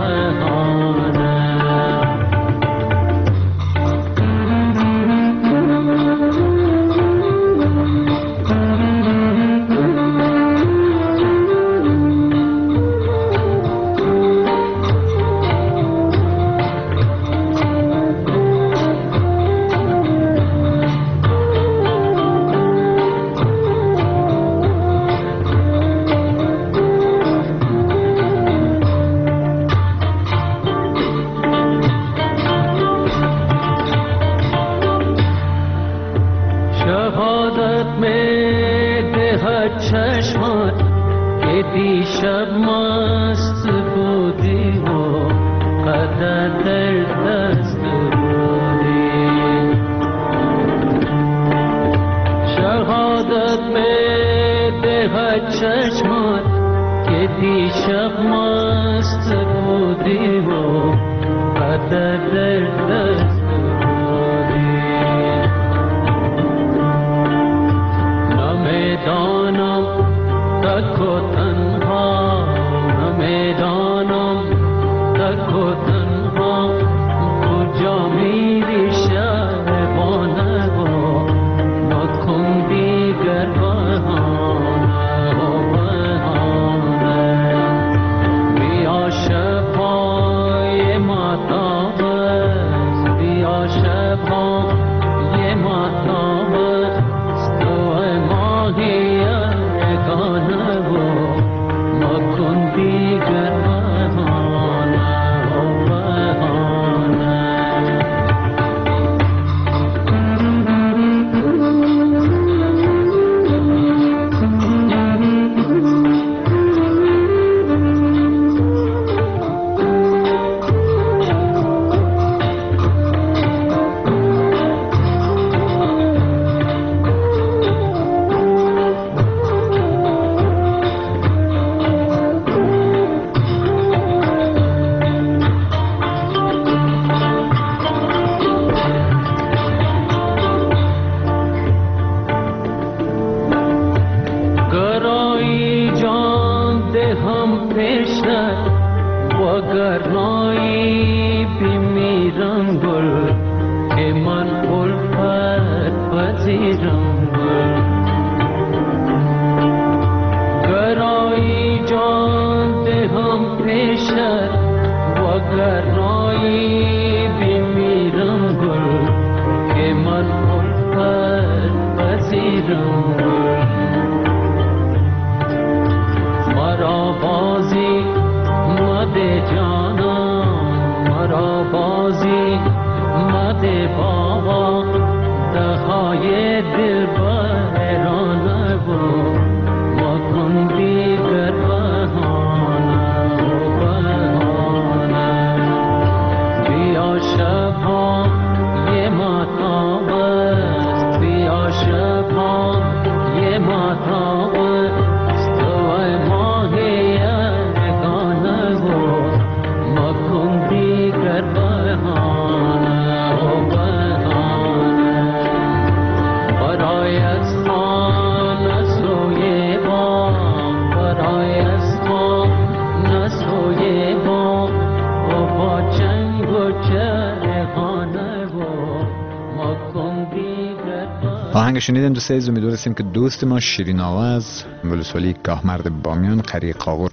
آهنگ شنیدیم دوست عزیز، امیدواریم که دوست ما شیرین آواز ولسوالی کاهمرد بامیان قری قاور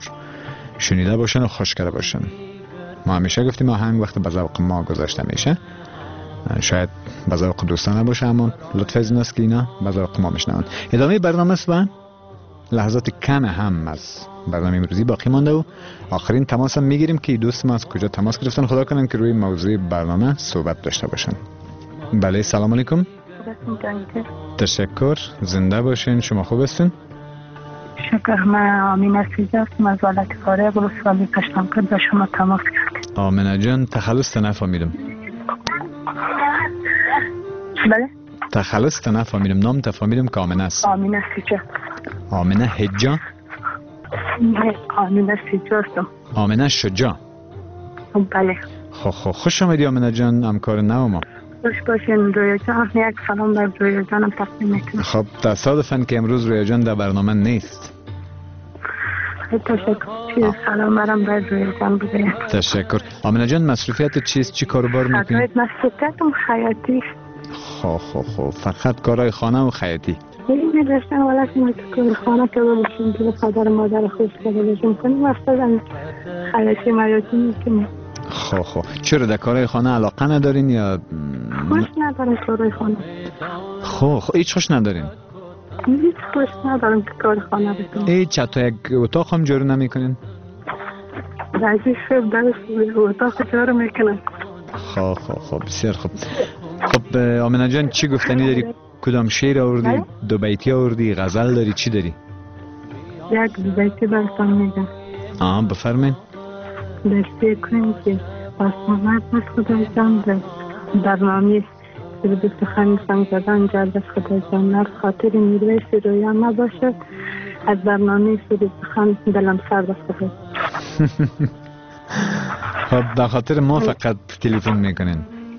شنیده باشن و خوش کرده باشن. ما همیشه گفتیم آهنگ وقت به ذوق ما گذاشته میشه، شاید به ذوق دوستان نباشه اما لطف از ایناست که اینا به ذوق ما میشنون. ادامه برنامه است و لحظات کم هم از برنامه امروزی باقی مانده و آخرین تماس هم میگیریم که دوست ما از کجا تماس گرفتن، خدا کنن که روی موضوع برنامه صحبت داشته باشن. بله سلام علیکم. تشکر، زنده باشین. شما خوب هستین؟ شکر. من آمینه سیجا هستم از ولایت فاریاب ولسوالی پشتانکر به شما تماس گرفتم. آمینه جان تخلص نفهمیدم. بله؟ تخلص نفهمیدم، نام تفهمیدم که آمینه است. آمینه سیجا. آمینه حجا؟ نه آمینه سیجا هستم. آمینه شجا؟ بله. خو خو خوش آمدی آمینه جان، همکار نو ما. خوش باشین رویا جان. یک سلام بر رویا جانم تقدیم میکنم. خب تصادفاً که امروز رویا جان در برنامه نیست. تشکر. سلام برم بر رویا جان بگویم. تشکر. آمینه جان مصروفیت چیست؟ چی کاروبار میکنی؟ مصروفیتم خیاطی. خو خو خو فقط کارهای خانه و خیاطی؟ این داشتم ولی ما تو کار خانه که باشیم دل پدر مادر خوش کنیم کنیم اصلا خیاطی مایاتی میکنیم. خو خو چرا در کارهای خانه علاقه ندارین یا خوش ندارم کارهای خانه؟ خو خو هیچ خوش ندارین؟ هیچ خوش ندارم که کار خانه بکنم. هیچ حتی یک اتاق هم جارو نمیکنین؟ رازی شب درست اتاق جارو میکنم. خو خو خو بسیار خوب. خب آمینه جان چی گفتنی داری؟ کدام شعر آوردی؟ دو بیتی آوردی؟ غزل داری؟ چی داری؟ یک دو بیتی براتون میگم. آه بفرمایید. دسته کنیم که آسمانت از خدای جان در برنامه سرود سخن سنگ زدن جلد از خدای جان نر خاطر میرویس رویا نباشد، از برنامه سرود سخن دلم سرد از خدای. خب به خاطر ما فقط تلفن میکنین؟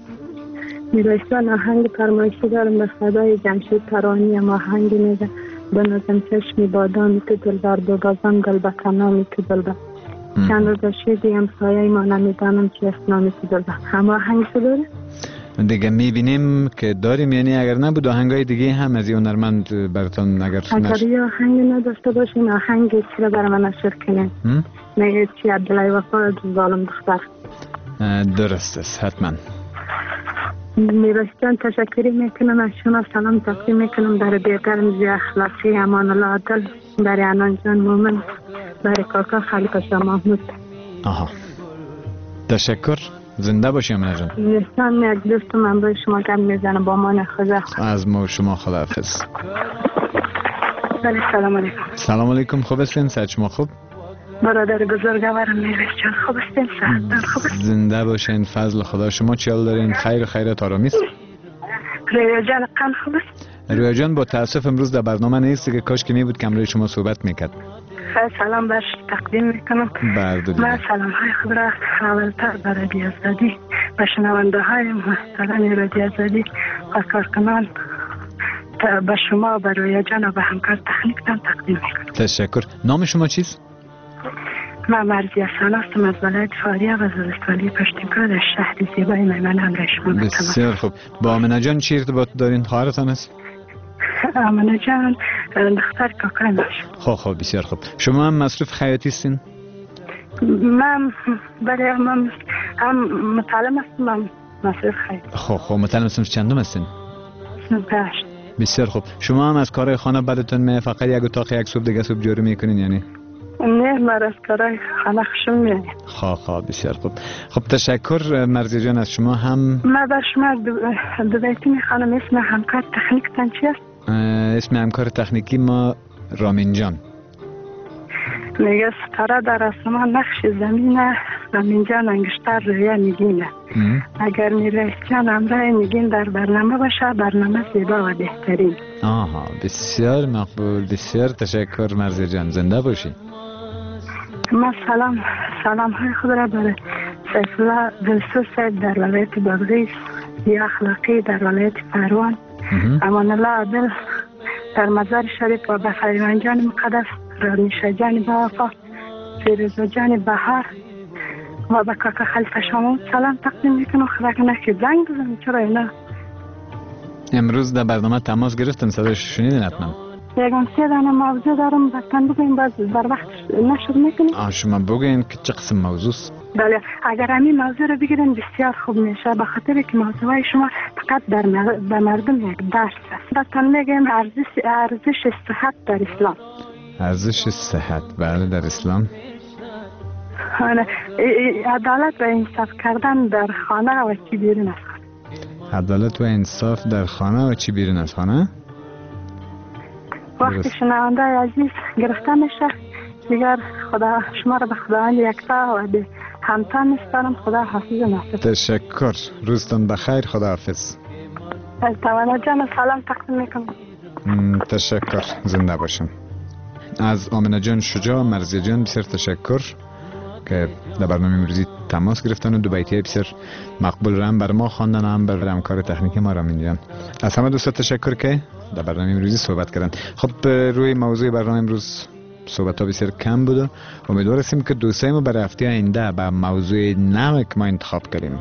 میرسان آهنگ فرمایشی دارم به صدای جمشید ترانی، ما آهنگ میگه بنازم چشمی بادامی که دلبر ببازم دل به کنامی که دلبر چند روز شدی امسایه ما نمیدانم چی اسنامی که دلبر. همه آهنگ شو داره؟ دیگه میبینیم که داریم، یعنی اگر نبود آهنگای دیگه هم از این هنرمند براتون اگر اگر یه آهنگ نداشته باشین آهنگ چرا برای من نشر کنین؟ میگه چی عبدالله وفا ظالم دختر. درست است، حتما. میرستان تشکری میکنم از شما، سلام تقدیم میکنم برای بیگرم زی اخلاقی امان الله عدل، برای انان جان مومن، برای کاکا خلیفه شاه محمود. آها تشکر، زنده باشی امانه جان. میرستان یک دوست من برای شما گم میزنم با امان خدا. از ما شما خداحافظ. بله سلام علیکم. سلام علیکم، خوب هستین؟ صحت شما خوب؟ برادر بزرگوارم میرستان خوب هستین؟ صحت خوب هستین؟ زنده باشین، فضل خدا. شما چی حال دارین؟ خیر خیرات آرامیست؟ رویا جان قن خوب است؟ رویا جان با تاسف امروز در برنامه نیست که کاش که می بود که امروز شما صحبت میکرد. خیلی سلام برش تقدیم میکنم. من سلام های خود را اولتر برای بیازدی به شنونده های محترم رادیو آزادی و کارکنان به شما و به رویا جان و به همکار تکنیکتان تقدیم میکنم. تشکر. نام شما چیست؟ من مرزی اصلا هستم از ولایت فاریاب و زلستانی پشتینکار در شهر زیبای میمن همراه شما. بسیار خوب. با آمنه جان چی ارتباط دارین؟ خواهرتان است؟ آمنه جان دختر کاکای ماست. خب خب بسیار خوب. شما هم مصروف خیاطی هستین؟ من برای من هم متعلم هستم، هم مصروف خیاطی. خب خب متعلم هستم. چندم هستین؟ هشت. بسیار خوب. شما هم از کارهای خانه بعدتون می فقط یک اتاق یک صبح دیگه صبح جارو میکنین یعنی؟ نه من از کارهای خانه خوشم میاد. خب خب بسیار خوب. خب تشکر مرزی جان از شما هم. من بر شما دو بیتی میخوانم. اسم همکار تکنیکتان چی است؟ اسم همکار تکنیکی ما رامین جان. میگه ستاره در آسمان نقش زمینه، رامین جان انگشتر رویا نگینه. اگر میرس جان همراه نگین در برنامه باشه برنامه زیبا و بهترین. آها بسیار مقبول، بسیار تشکر مرزی جان، زنده باشی. من سلام سلام های خود را برای سیفالله دلسوز صاحب در ولایت بادغیس، یا اخلاقی در ولایت پروان، امان الله عدل در مزار شریف و به خیران جان مقدس، رانیشه جان بوفا، فیروزه جان بهار و به کاکا خلیفه شما سلام تقدیم میکنم. خدا کنه که زنگ بزنم. چرا اینا امروز در برنامه تماس گرفتن، صداش شنیدین حتما؟ یکم سه دانه موضوع دارم، بطن بگویم باز در وقت نشد میکنیم. آه شما بگوین که چه قسم موضوع است؟ بله اگر همین موضوع رو بگیرن بسیار خوب میشه، به خاطر که موضوع شما فقط در به مردم یک درس است. بطن میگیم ارزش ارزش صحت در اسلام. ارزش صحت بله در اسلام. عدالت و انصاف کردن در خانه و چی بیرون از خانه. عدالت و انصاف در خانه و چی بیرون از خانه؟ وقتی شنونده عزیز گرفته میشه دیگر خدا شما را به خداوند یکتا و به همتا میسپارم. خدا حافظ نصیب. تشکر، روزتان بخیر، خدا حافظ. از توانا جان سلام تقدیم میکنم. تشکر، زنده باشم. از آمنه جان شجاع، مرزی جان بسیار تشکر که در برنامه امروزی تماس گرفتن و دو بیتی بسیار مقبول رو هم بر ما خواندن، هم بر همکار تکنیکی ما رامین جان. از همه دوستا تشکر که در برنامه امروزی صحبت کردن. خب روی موضوع برنامه امروز صحبت ها بسیار کم بود و امیدوار هستیم که دوستای ما برای هفته آینده به موضوع نوی که ما انتخاب کردیم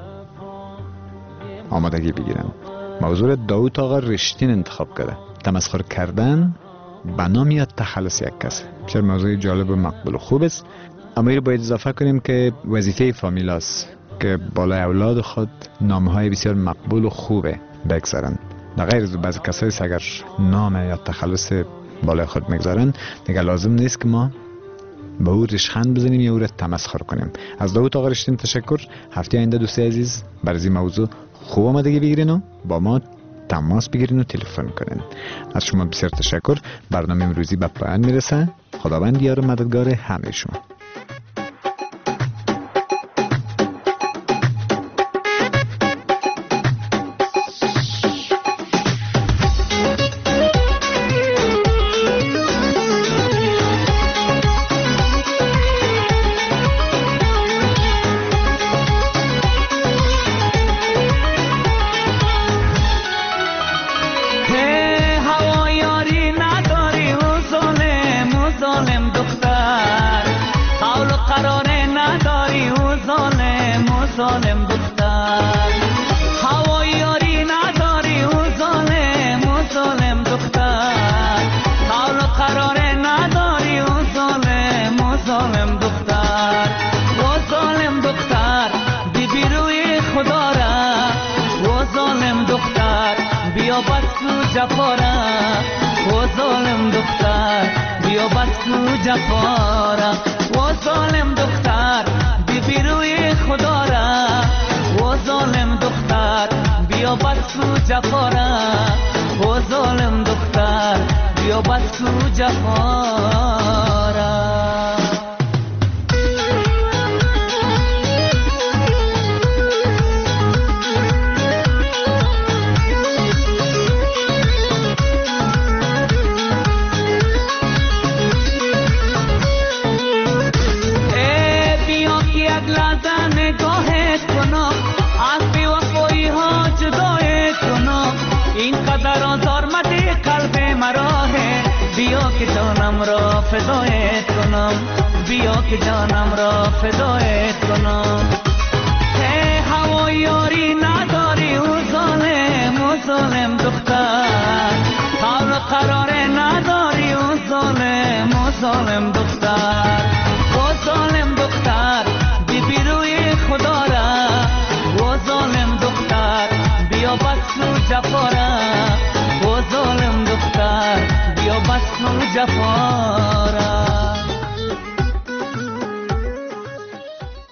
آمادگی بگیرن. موضوع داوود آقا رشتین انتخاب کرده، تمسخر کردن به نام یا تخلص یک کس. بسیار موضوع جالب و مقبول و خوب است. اما این رو باید اضافه کنیم که وظیفه فامیل است که بالای اولاد خود نامهای بسیار مقبول و خوبه بگذارن. در غیر از بعضی کسایی اگر نام یا تخلص بالای خود میگذارن دیگه لازم نیست که ما به او رشخند بزنیم یا او را تمسخر کنیم. از داوود آقا رشتین تشکر. هفته آینده دوستی عزیز برای این موضوع خوب آمادگی بگیرین و با ما تماس بگیرین و تلفن کنین. از شما بسیار تشکر. برنامه امروزی به پایان میرسه. خداوند یار و مددگار همه شما. ظالم دختر هوای یاری نداری او ظالم او ظالم دختر حال و قرار نداری او ظالم او ظالم دختر او ظالم دختر بی روی خدا را او ظالم دختر بیا بس کو جفا را او ظالم دختر بیا بس کو جفا را او ظالم دختر بی روی خدا را او ظالم دختر بیا بس کو جفا را او ظالم دختر بیا بس کو جفا را بیا که جانم را فدایت کنم بیا که جانم را فدایت کنم ای هوای یاری نداری او ظالم او ظالم دختر حال و قرار نداری او ظالم او ظالم دختر او ظالم دختر بی بی روی خدا را او ظالم دختر بیا بس کو جفا را او ظالم دختر بیا بس کو جفا